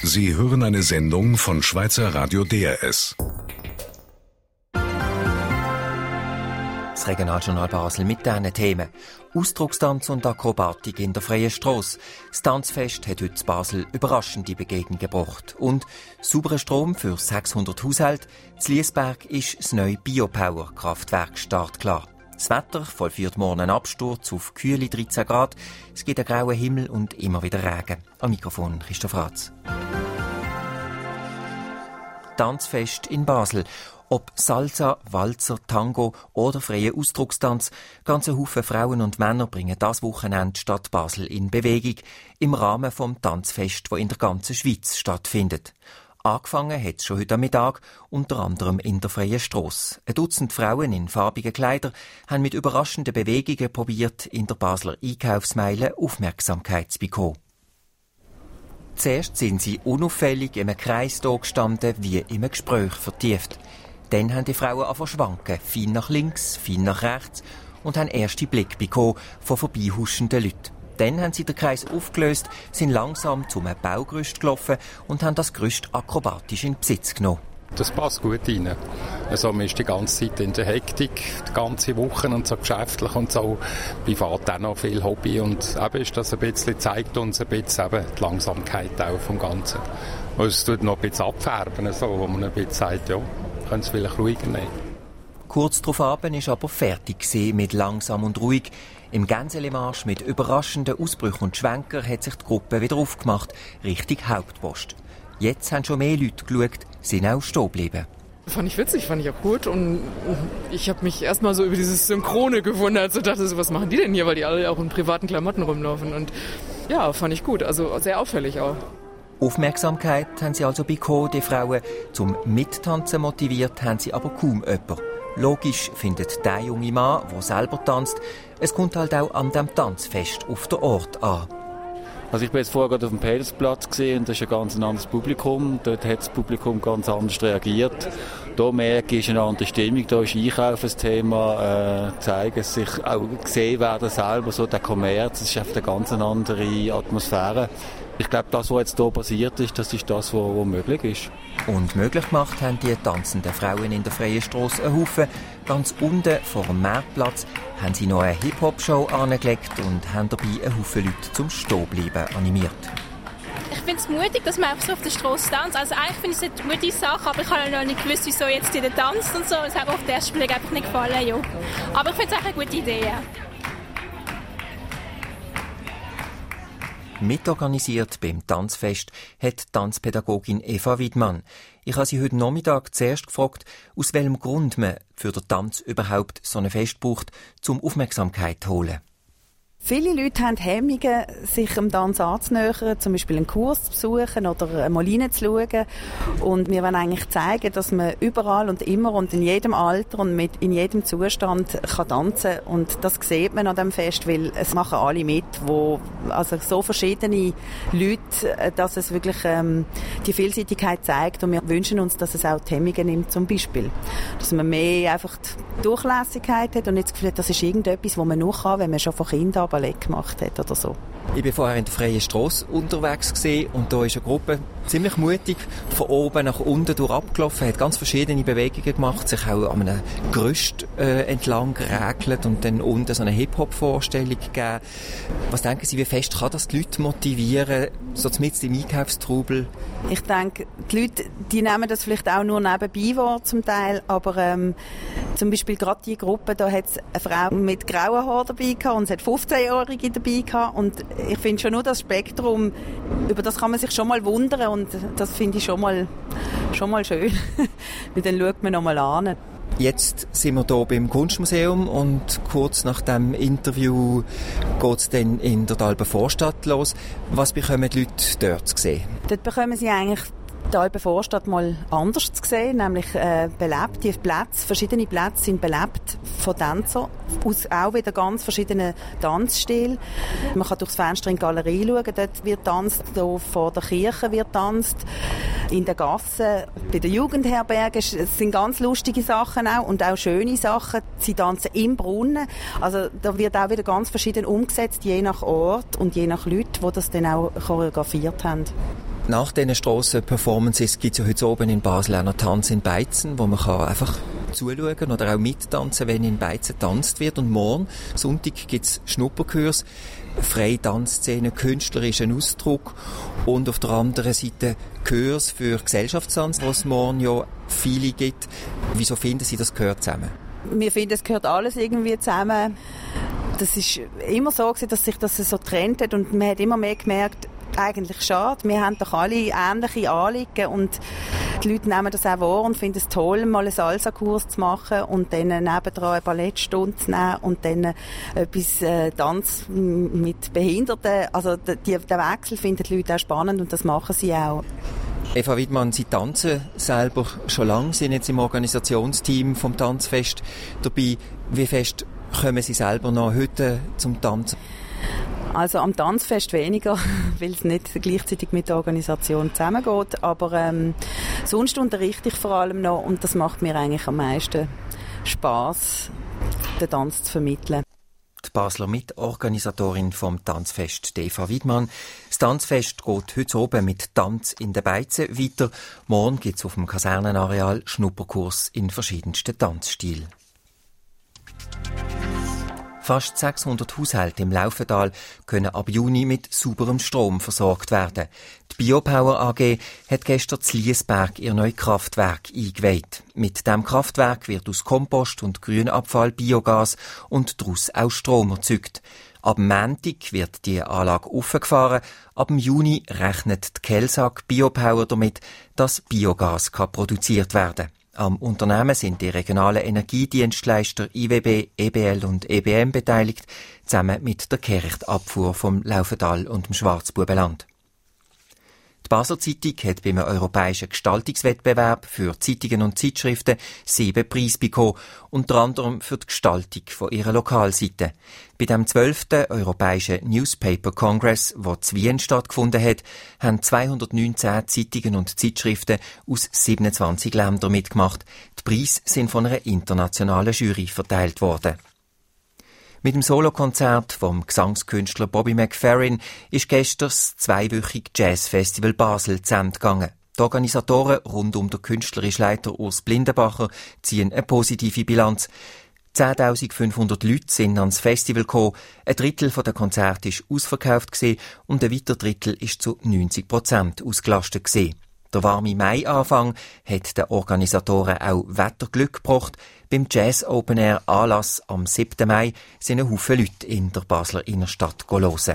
Sie hören eine Sendung von Schweizer Radio DRS. Das Regionaljournal Basel mit diesen Themen. Ausdruckstanz und Akrobatik in der freien Strasse. Das Tanzfest hat heute in Basel überraschende Begegnungen gebracht. Und sauberen Strom für 600 Haushalte. In Liesberg ist das neue Biopower-Kraftwerk startklar. Das Wetter vollführt morgen einen Absturz auf kühle 13 Grad. Es gibt einen grauen Himmel und immer wieder Regen. Am Mikrofon Christoph Ratz. Tanzfest in Basel. Ob Salsa, Walzer, Tango oder freie Ausdruckstanz, ganze Haufen Frauen und Männer bringen das Wochenende Stadt Basel in Bewegung im Rahmen vom Tanzfest, das in der ganzen Schweiz stattfindet. Angefangen hat es schon heute Mittag, unter anderem in der freien Strasse. Ein Dutzend Frauen in farbigen Kleidern haben mit überraschenden Bewegungen probiert, in der Basler Einkaufsmeile Aufmerksamkeit zu bekommen. Zuerst sind sie unauffällig in einem Kreis da gestanden, wie in einem Gespräch vertieft. Dann haben die Frauen angefangen zu schwanken, fein nach links, fein nach rechts und haben erste Blick bekommen von vorbeihuschenden Leuten. Dann haben sie den Kreis aufgelöst, sind langsam zum Baugerüst gelaufen und haben das Gerüst akrobatisch in Besitz genommen. Das passt gut rein. Also man ist die ganze Zeit in der Hektik, die ganze Woche und so geschäftlich und so privat auch noch viel Hobby und eben ist das ein bisschen, zeigt uns ein bisschen eben die Langsamkeit auch vom Ganzen. Und es tut noch ein bisschen abfärben, so, wo man ein bisschen sagt, ja, können es vielleicht ruhiger nehmen. Kurz darauf war aber fertig mit langsam und ruhig. Im Gänselemarsch mit überraschenden Ausbrüchen und Schwenker hat sich die Gruppe wieder aufgemacht, Richtung Hauptpost. Jetzt haben schon mehr Leute geschaut, sind auch stehen geblieben. Fand ich witzig, fand ich auch gut und ich habe mich erstmal so über dieses Synchrone gewundert, so dachte so, was machen die denn hier, weil die alle auch in privaten Klamotten rumlaufen und ja, fand ich gut, also sehr auffällig auch. Aufmerksamkeit haben sie also bekommen, die Frauen. Zum Mittanzen motiviert haben sie aber kaum jemanden. Logisch findet der junge Mann, der selber tanzt, es kommt halt auch an dem Tanzfest auf den Ort an. Also ich bin jetzt vorher gerade auf dem Petersplatz gesehen und das ist ein ganz anderes Publikum. Dort hat das Publikum ganz anders reagiert. Da merke ich eine andere Stimmung, da ist Einkaufen das Thema, zeigen sich auch gesehen werden selber, so der Kommerz, das ist einfach eine ganz andere Atmosphäre. Ich glaube, das, was jetzt hier passiert ist, das ist das, was möglich ist. Und möglich gemacht haben die tanzenden Frauen in der freien Strasse einen Haufen. Ganz unten vor dem Marktplatz haben sie noch eine Hip-Hop-Show angelegt und haben dabei einen Haufen Leute zum Stehenbleiben animiert. Ich finde es mutig, dass man einfach so auf der Strasse tanzt. Also eigentlich finde ich es eine gute Sache, aber ich habe noch nicht gewusst, wieso jetzt jeder tanzt und so. Es hat mir auf den ersten Blick einfach nicht gefallen. Ja. Aber ich finde es auch eine gute Idee. Ja. Mitorganisiert beim Tanzfest hat Tanzpädagogin Eva Wiedmann. Ich habe sie heute Nachmittag zuerst gefragt, aus welchem Grund man für den Tanz überhaupt so ein Fest braucht, um Aufmerksamkeit zu holen. Viele Leute haben Hemmungen, sich dem Tanz anzunähern, zum Beispiel einen Kurs zu besuchen oder mal reinzuschauen. Und wir wollen eigentlich zeigen, dass man überall und immer und in jedem Alter und in jedem Zustand kann tanzen kann. Und das sieht man an diesem Fest, weil es machen alle mit, also so verschiedene Leute, dass es wirklich die Vielseitigkeit zeigt. Und wir wünschen uns, dass es auch die Hemmungen nimmt, zum Beispiel. Dass man mehr einfach die Durchlässigkeit hat und nicht das Gefühl hat, das ist irgendetwas, was man nur kann, wenn man schon von Kind an Ballett gemacht hat oder so. Ich war vorher in der freien Strasse unterwegs und da ist eine Gruppe ziemlich mutig von oben nach unten durch abgelaufen, hat ganz verschiedene Bewegungen gemacht, sich auch an einem Gerüst entlang geregelt und dann unten so eine Hip-Hop-Vorstellung gegeben. Was denken Sie, wie fest kann das die Leute motivieren, so mitten im Einkaufstrubel? Ich denke, die Leute, die nehmen das vielleicht auch nur nebenbei wahr zum Teil, aber zum Beispiel gerade die Gruppe, da hat es eine Frau mit grauen Haaren dabei gehabt und es hat 15-Jährige dabei gehabt und ich finde schon nur das Spektrum, über das kann man sich schon mal wundern und das finde ich schon mal schön. Und dann schaut man noch mal an. Jetzt sind wir hier beim Kunstmuseum und kurz nach dem Interview geht es dann in der Dalber Vorstadt los. Was bekommen die Leute dort zu sehen? Dort bekommen sie eigentlich die Dalber Vorstadt mal anders zu sehen, nämlich belebt. Die Plätze, verschiedene Plätze sind belebt von Tänzern, aus auch wieder ganz verschiedenen Tanzstilen. Man kann durchs Fenster in die Galerie schauen, dort wird tanzt, hier vor der Kirche wird tanzt, in der Gasse, bei der Jugendherberge. Es sind ganz lustige Sachen auch und auch schöne Sachen. Sie tanzen im Brunnen. Also da wird auch wieder ganz verschieden umgesetzt, je nach Ort und je nach Leuten, die das dann auch choreografiert haben. Nach diesen Strassenperformances gibt es ja heute oben in Basel auch noch Tanz in Beizen, wo man einfach zuschauen oder auch mittanzen, wenn in Beizen getanzt wird. Und morgen, Sonntag, gibt es Schnupperkurs, freie Tanzszene, künstlerischen Ausdruck und auf der anderen Seite Kurs für Gesellschaftstanz, was es morgen ja viele gibt. Wieso finden Sie, das gehört zusammen? Wir finden, es gehört alles irgendwie zusammen. Das ist immer so gewesen, dass sich das so getrennt hat und man hat immer mehr gemerkt, eigentlich schade. Wir haben doch alle ähnliche Anliegen und die Leute nehmen das auch wahr und finden es toll, mal einen Salsa-Kurs zu machen und dann nebendran eine Ballettstunde zu nehmen und dann etwas Tanz mit Behinderten. Also den Wechsel finden die Leute auch spannend und das machen sie auch. Eva Wiedmann, Sie tanzen selber schon lange, sind jetzt im Organisationsteam vom Tanzfest dabei. Wie fest kommen Sie selber noch heute zum Tanzen? Also am Tanzfest weniger, weil es nicht gleichzeitig mit der Organisation zusammengeht. Aber sonst unterrichte ich vor allem noch und das macht mir eigentlich am meisten Spass, den Tanz zu vermitteln. Die Basler Mitorganisatorin vom Tanzfest, Eva Wiedmann. Das Tanzfest geht heute oben mit Tanz in der Beize weiter. Morgen gibt es auf dem Kasernenareal Schnupperkurs in verschiedensten Tanzstilen. Fast 600 Haushalte im Laufental können ab Juni mit sauberem Strom versorgt werden. Die Biopower AG hat gestern in Liesberg ihr neues Kraftwerk eingeweiht. Mit dem Kraftwerk wird aus Kompost und Grünabfall Biogas und daraus auch Strom erzeugt. Ab Montag wird die Anlage aufgefahren. Ab dem Juni rechnet die Kelsack Biopower damit, dass Biogas produziert werden kann. Am Unternehmen sind die regionalen Energiedienstleister IWB, EBL und EBM beteiligt, zusammen mit der Kehrichtabfuhr vom Laufental und dem Schwarzbubenland. Die Basler Zeitung hat beim europäischen Gestaltungswettbewerb für Zeitungen und Zeitschriften 7 Preise bekommen, unter anderem für die Gestaltung von ihrer Lokalseite. Bei dem 12. Europäischen Newspaper Congress, der in Wien stattgefunden hat, haben 219 Zeitungen und Zeitschriften aus 27 Ländern mitgemacht. Die Preise sind von einer internationalen Jury verteilt worden. Mit dem Solokonzert vom Gesangskünstler Bobby McFerrin ist gestern das 2-wöchige Jazzfestival Basel zu Ende gegangen. Die Organisatoren rund um den künstlerischen Leiter Urs Blindenbacher ziehen eine positive Bilanz. 10.500 Leute sind ans Festival gekommen, ein Drittel der Konzerte war ausverkauft und ein weiteres Drittel ist zu 90% ausgelastet gewesen. Der warme Mai-Anfang hat den Organisatoren auch Wetterglück gebracht. Beim Jazz Open Air Anlass am 7. Mai sind ein Haufen Leute in der Basler Innenstadt hören.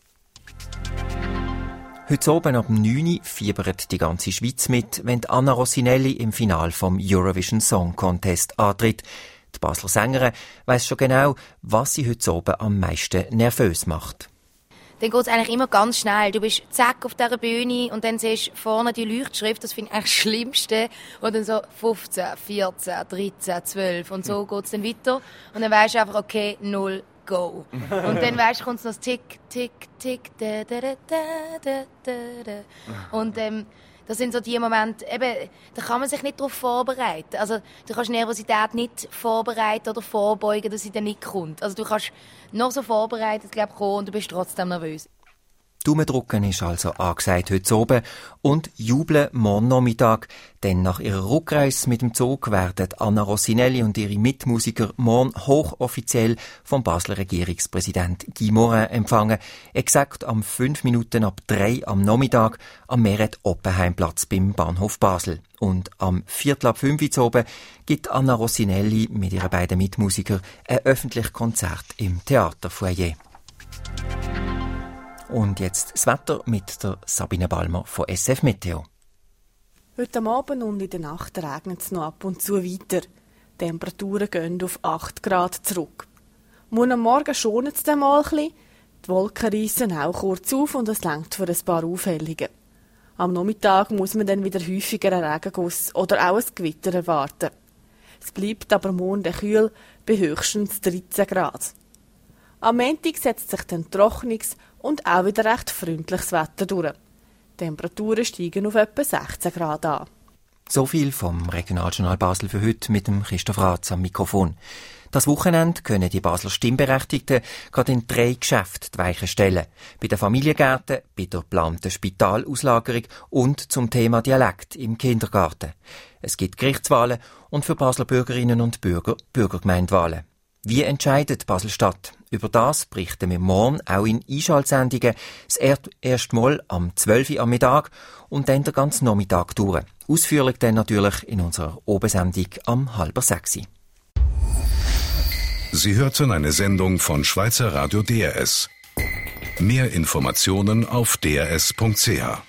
Heute oben ab 9 Uhr fiebert die ganze Schweiz mit, wenn Anna Rossinelli im Finale vom Eurovision Song Contest antritt. Die Basler Sängerin weiss schon genau, was sie heute oben am meisten nervös macht. Dann geht es eigentlich immer ganz schnell. Du bist zack auf dieser Bühne und dann siehst du vorne die Leuchtschrift, das finde ich eigentlich das Schlimmste. Und dann so 15, 14, 13, 12 und so geht es dann weiter. Und dann weisst du einfach, okay, 0, go. Und dann weisst du, kommt noch das Tick, Tick, Tick, da, da, da, da, da, da. Und das sind so die Momente, eben, da kann man sich nicht darauf vorbereiten. Also du kannst Nervosität nicht vorbereiten oder vorbeugen, dass sie dann nicht kommt. Also du kannst noch so vorbereitet kommen und du bist trotzdem nervös. Daumendrücken ist also angesagt heute oben und jubeln morgen Nachmittag, denn nach ihrer Rückreise mit dem Zug werden Anna Rossinelli und ihre Mitmusiker morgen hochoffiziell vom Basler Regierungspräsident Guy Morin empfangen, exakt am 5 Minuten ab 3 am Nachmittag am Meret-Oppenheimplatz beim Bahnhof Basel. Und am 4:45 oben gibt Anna Rossinelli mit ihren beiden Mitmusikern ein öffentliches Konzert im Theaterfoyer. Und jetzt das Wetter mit der Sabine Balmer von SF Meteo. Heute Abend und in der Nacht regnet es noch ab und zu weiter. Die Temperaturen gehen auf 8 Grad zurück. Morgen am Morgen schonet es dann mal ein bisschen. Die Wolken reissen auch kurz auf und es reicht für ein paar Aufhellungen. Am Nachmittag muss man dann wieder häufiger einen Regenguss oder auch ein Gewitter erwarten. Es bleibt aber morgen kühl bei höchstens 13 Grad. Am Montag setzt sich dann trockenes und auch wieder recht freundliches Wetter durch. Die Temperaturen steigen auf etwa 16 Grad an. So viel vom Regionaljournal Basel für heute mit dem Christoph Ratz am Mikrofon. Das Wochenende können die Basler Stimmberechtigten gerade in 3 Geschäften die Weichen stellen. Bei den Familiengärten, bei der geplanten Spitalauslagerung und zum Thema Dialekt im Kindergarten. Es gibt Gerichtswahlen und für Basler Bürgerinnen und Bürger Bürgergemeindewahlen. Wie entscheidet Basel-Stadt? Über das berichten wir morgen auch in Einschaltsendungen. Das erste Mal am 12 Uhr am Mittag und dann den ganzen Nachmittag durch. Ausführlich dann natürlich in unserer Obersendung am 5:30. Sie hörten eine Sendung von Schweizer Radio DRS. Mehr Informationen auf drs.ch.